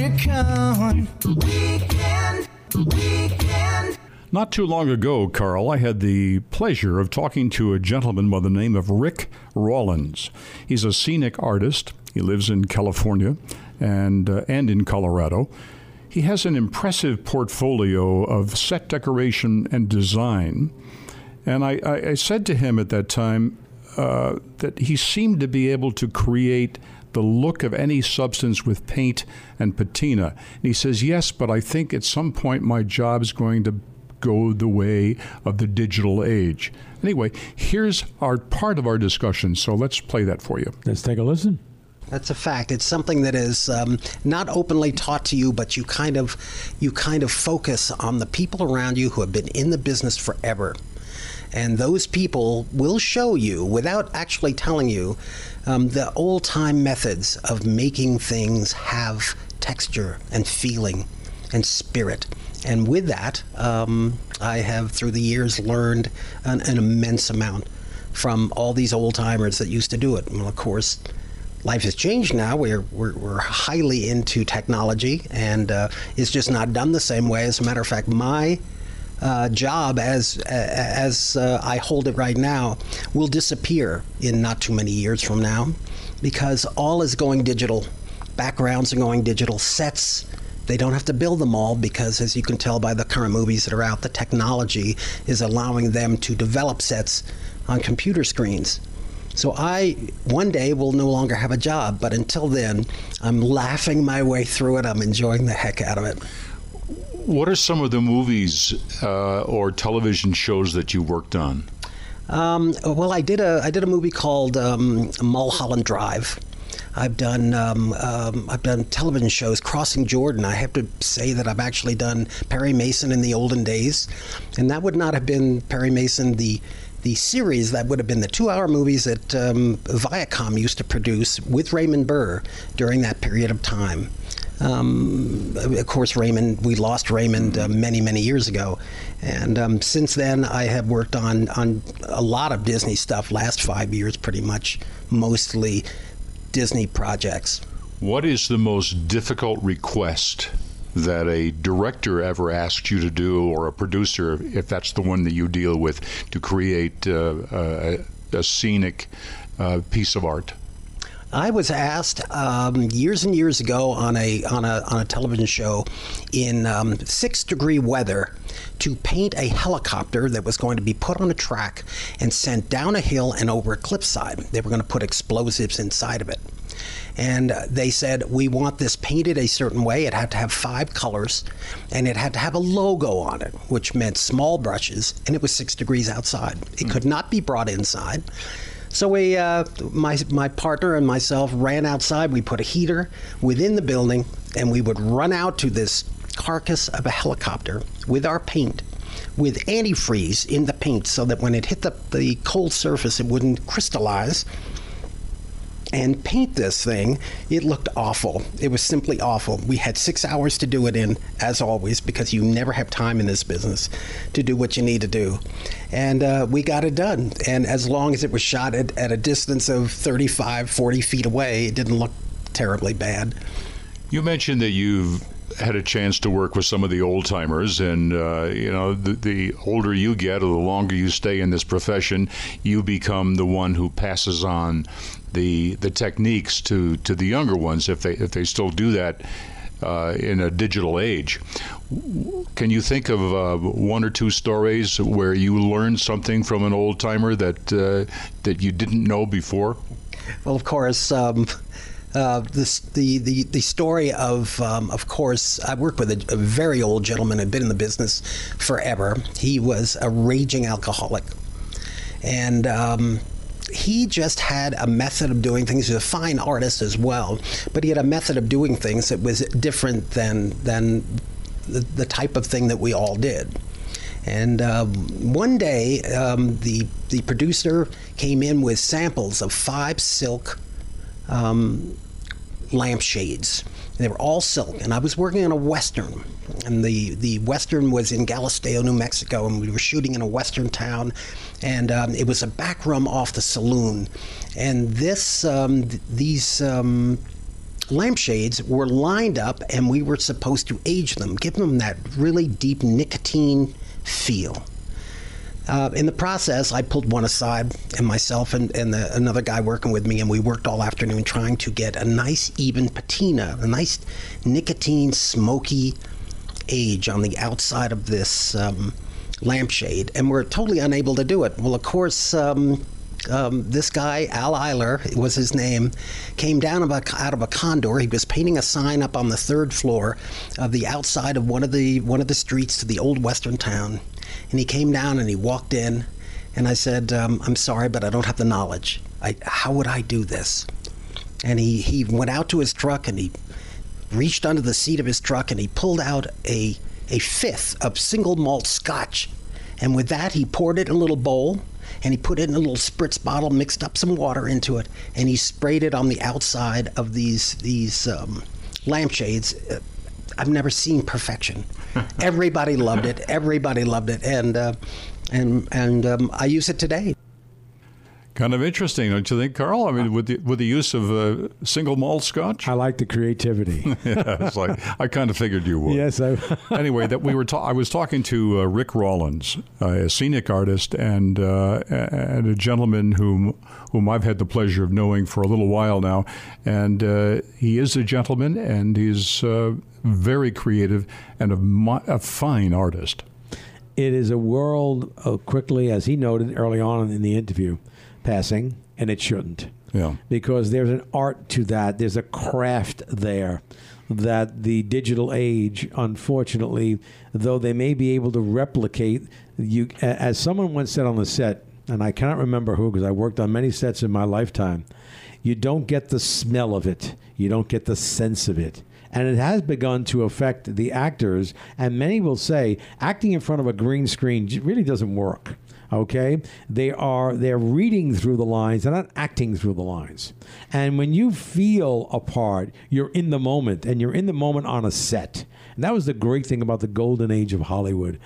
Rick on Weekend. Not too long ago, Carl, I had the pleasure of talking to a gentleman by the name of Rick Rawlins. He's a scenic artist. He lives in California and in Colorado. He has an impressive portfolio of set decoration and design. And I said to him at that time that he seemed to be able to create the look of any substance with paint and patina. And he says, yes, but I think at some point my job's going to go the way of the digital age. Anyway, here's our part of our discussion, so let's play that for you. Let's take a listen. That's a fact. It's something that is not openly taught to you, but you kind of focus on the people around you who have been in the business forever. And those people will show you, without actually telling you, the old-time methods of making things have texture and feeling and spirit. And with that, I have, through the years, learned an immense amount from all these old-timers that used to do it. Well, of course, life has changed now. We're highly into technology, and it's just not done the same way. As a matter of fact, my job as I hold it right now will disappear in not too many years from now, because all is going digital. Backgrounds are going digital. Sets, they don't have to build them all, because as you can tell by the current movies that are out, the technology is allowing them to develop sets on computer screens. So I, one day, will no longer have a job, but until then, I'm laughing my way through it. I'm enjoying the heck out of it. What are some of the movies or television shows that you worked on? Well, I did a movie called Mulholland Drive. I've done television shows. Crossing Jordan. I have to say that I've actually done Perry Mason in the olden days, and that would not have been Perry Mason the series. That would have been the 2-hour movies that Viacom used to produce with Raymond Burr during that period of time. Of course, Raymond, we lost Raymond many years ago, and since then I have worked on a lot of Disney stuff. Last 5 years, pretty much, mostly Disney projects. What is the most difficult request that a director ever asked you to do, or a producer, if that's the one that you deal with, to create a scenic piece of art? I was asked years and years ago on a television show in 6-degree weather to paint a helicopter that was going to be put on a track and sent down a hill and over a cliffside. They were going to put explosives inside of it. And they said, we want this painted a certain way. It had to have 5 colors, and it had to have a logo on it, which meant small brushes, and it was 6 degrees outside. It could not be brought inside. So we, my partner and myself ran outside. We put a heater within the building, and we would run out to this carcass of a helicopter with our paint, with antifreeze in the paint, so that when it hit the cold surface, it wouldn't crystallize, and paint this thing. It looked awful. It was simply awful. We had 6 hours to do it in, as always, because you never have time in this business to do what you need to do. And we got it done. And as long as it was shot at a distance of 35, 40 feet away, it didn't look terribly bad. You mentioned that you've had a chance to work with some of the old timers, and the older you get, or the longer you stay in this profession, you become the one who passes on the techniques to the younger ones, if they still do that in a digital age. Can you think of 1 or 2 stories where you learned something from an old timer that you didn't know before? Well, of course. The story of course, I worked with a very old gentleman who'd been in the business forever. He was a raging alcoholic, and he just had a method of doing things. He was a fine artist as well, but he had a method of doing things that was different than the type of thing that we all did. And one day, the producer came in with samples of 5 silk lampshades. They were all silk, and I was working on a Western, and the Western was in Galisteo, New Mexico, and we were shooting in a Western town, and it was a back room off the saloon, and these lampshades were lined up, and we were supposed to age them, give them that really deep nicotine feel. In the process, I pulled one aside, and myself and another guy working with me, and we worked all afternoon trying to get a nice even patina, a nice nicotine smoky age on the outside of this lampshade, and we're totally unable to do it. Well, of course, this guy, Al Eiler was his name, came down out of a condor. He was painting a sign up on the third floor of the outside of one of the streets to the old western town. And he came down and he walked in, and I said, I'm sorry, but I don't have the knowledge. How would I do this? And he went out to his truck, and he reached under the seat of his truck, and he pulled out a fifth of single malt scotch. And with that, he poured it in a little bowl, and he put it in a little spritz bottle, mixed up some water into it, and he sprayed it on the outside of these lampshades. I've never seen perfection. Everybody loved it. Everybody loved it, and I use it today. Kind of interesting, don't you think, Carl? I mean, with the use of single malt scotch. I like the creativity. Yeah, it's like I kind of figured you would. Yes. Anyway, I was talking to Rick Rawlins, a scenic artist, and a gentleman whom I've had the pleasure of knowing for a little while now, and he is a gentleman, and he's very creative and a fine artist. It is a world quickly, as he noted early on in the interview, passing, and it shouldn't. Yeah. Because there's an art to that. There's a craft there that the digital age, unfortunately, though they may be able to replicate, as someone once said on the set, and I cannot remember who, because I worked on many sets in my lifetime, you don't get the smell of it. You don't get the sense of it. And it has begun to affect the actors, and many will say acting in front of a green screen really doesn't work. Okay, they're reading through the lines. They're not acting through the lines. And when you feel a part, you're in the moment, and you're in the moment on a set. And that was the great thing about the golden age of Hollywood.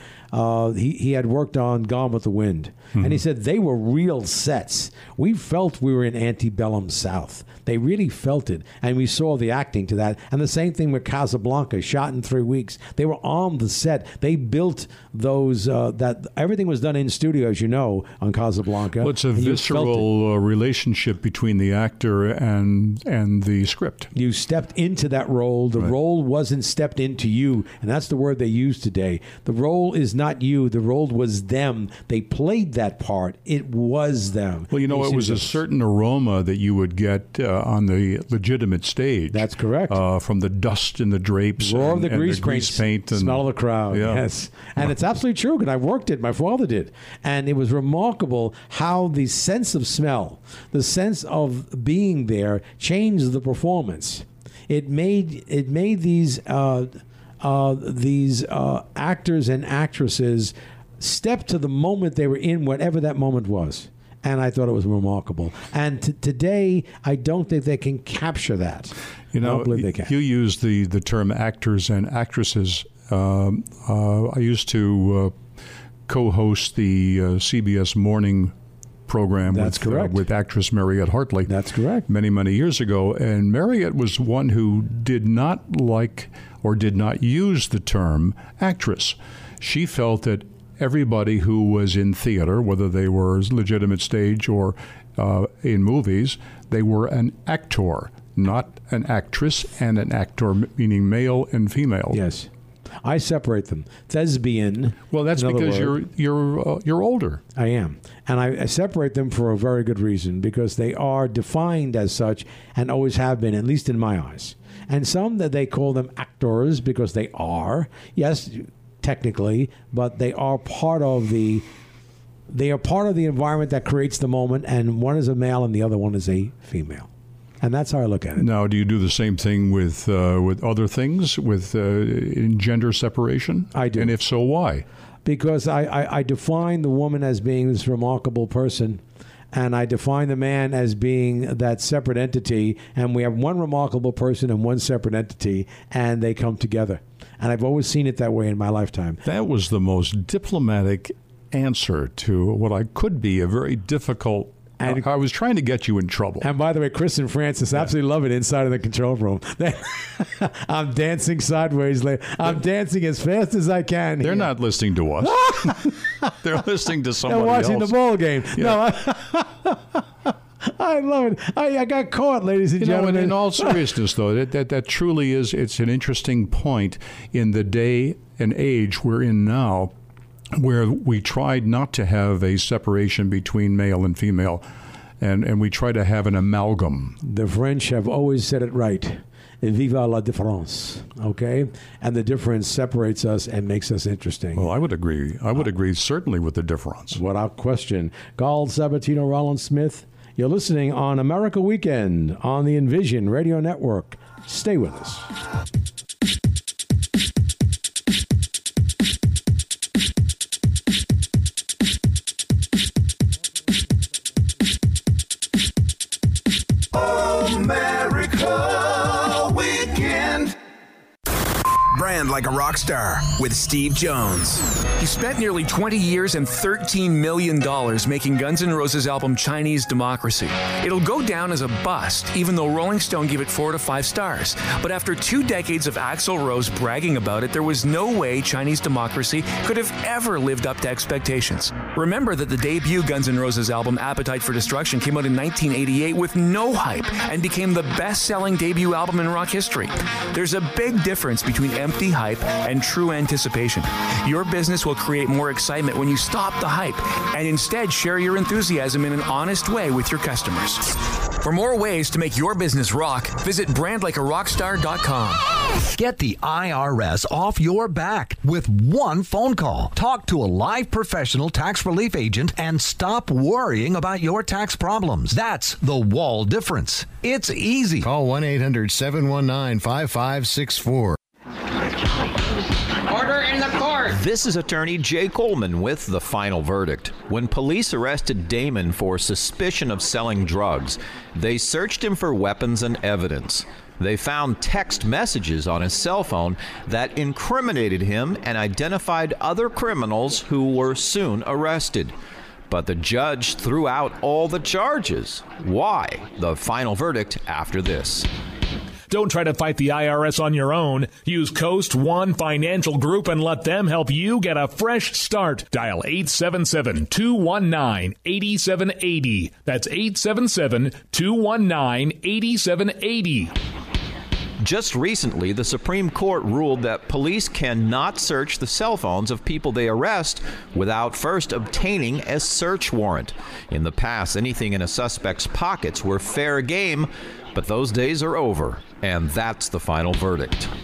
He had worked on Gone with the Wind, and he said they were real sets. We felt we were in antebellum South. They really felt it, and we saw the acting to that. And the same thing with Casablanca, shot in 3 weeks. They were on the set. They built those, that everything was done in studio, as you know, on Casablanca. Well, it's a visceral relationship between the actor and the script. You stepped into that role. The role wasn't stepped into you, and that's the word they use today. The role is not you. The role was them. They played that part. It was them. Well, it was a certain aroma that you would get on the legitimate stage. That's correct. From the dust in the drapes. Roar of the grease paint. And smell of the crowd. Yeah. Yes. And it's absolutely true, because I worked it. My father did. And it was remarkable how the sense of smell, the sense of being there, changed the performance. It made these actors and actresses step to the moment they were in, whatever that moment was. And I thought it was remarkable. And today, I don't think they can capture that. I don't believe they can. You use the term actors and actresses. I used to co-host the CBS morning program with actress Mariette Hartley. That's correct. Many, many years ago. And Mariette was one who did not like or did not use the term actress. She felt that everybody who was in theater, whether they were legitimate stage or in movies, they were an actor, not an actress, and an actor, meaning male and female. Yes. I separate them. Thespian. Well, that's because you're older. I am, and I separate them for a very good reason, because they are defined as such and always have been, at least in my eyes. And some that they call them actors because they are, yes, technically, but they are part of the environment that creates the moment. And one is a male and the other one is a female. And that's how I look at it. Now, do you do the same thing with other things, with in gender separation? I do. And if so, why? Because I define the woman as being this remarkable person, and I define the man as being that separate entity, and we have one remarkable person and one separate entity, and they come together. And I've always seen it that way in my lifetime. That was the most diplomatic answer to what could be a very difficult And I was trying to get you in trouble. And by the way, Chris and Francis absolutely love it inside of the control room. I'm dancing sideways. I'm dancing as fast as I can. They're not listening to us. They're listening to somebody else. They're watching the ball game. Yeah. No, I love it. I got caught, ladies and gentlemen. In all seriousness, though, that truly is, it's an interesting point in the day and age we're in now, where we tried not to have a separation between male and female, and we try to have an amalgam. The French have always said it right. Viva la différence, okay? And the difference separates us and makes us interesting. Well, I would agree. I would agree certainly with the difference. Without question. Carl Sabatino, Rollins Smith, you're listening on America Weekend on the Envision Radio Network. Stay with us. America Weekend. Brand like a rock star with Steve Jones. He spent nearly 20 years and $13 million making Guns N' Roses' album Chinese Democracy. It'll go down as a bust, even though Rolling Stone gave it 4 to 5 stars. But after 2 decades of Axl Rose bragging about it, there was no way Chinese Democracy could have ever lived up to expectations. Remember that the debut Guns N' Roses album Appetite for Destruction came out in 1988 with no hype and became the best-selling debut album in rock history. There's a big difference between empty hype and true anticipation. Your business will create more excitement when you stop the hype and instead share your enthusiasm in an honest way with your customers. For more ways to make your business rock, visit brandlikearockstar.com. Get the IRS off your back with one phone call. Talk to a live professional tax relief agent and stop worrying about your tax problems. That's the Wall difference. It's easy. Call 1-800-719-5564. Order in the court. This is attorney Jay Coleman with the final verdict. When police arrested Damon for suspicion of selling drugs, they searched him for weapons and evidence. They found text messages on his cell phone that incriminated him and identified other criminals who were soon arrested. But the judge threw out all the charges. Why? The final verdict after this. Don't try to fight the IRS on your own. Use Coast One Financial Group and let them help you get a fresh start. Dial 877-219-8780. That's 877-219-8780. Just recently, the Supreme Court ruled that police cannot search the cell phones of people they arrest without first obtaining a search warrant. In the past, anything in a suspect's pockets were fair game, but those days are over, and that's the final verdict.